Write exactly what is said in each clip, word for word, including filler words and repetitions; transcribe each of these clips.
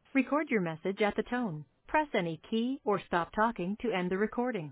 Record your message at the tone. Press any key or stop talking to end the recording.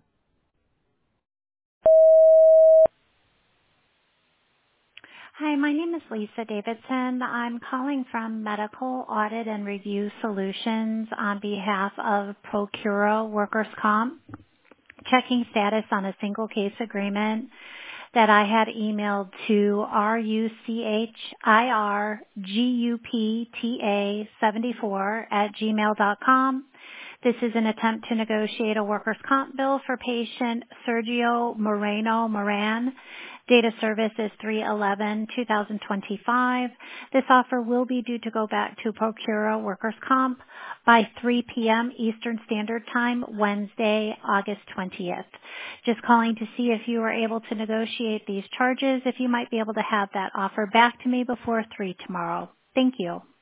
Hi, my name is Lisa Davidson. I'm calling from Medical Audit and Review Solutions on behalf of Procura Workers' Comp, checking status on a single case agreement that I had emailed to R U C H I R G U P T A seventy-four at gmail dot com. This is an attempt to negotiate a workers' comp bill for patient Sergio Moreno Moran. Date of service is three eleven twenty twenty-five. This offer will be due to go back to Procura Workers' Comp by three p.m. Eastern Standard Time, Wednesday, August twentieth. Just calling to see if you are able to negotiate these charges, if you might be able to have that offer back to me before three tomorrow. Thank you.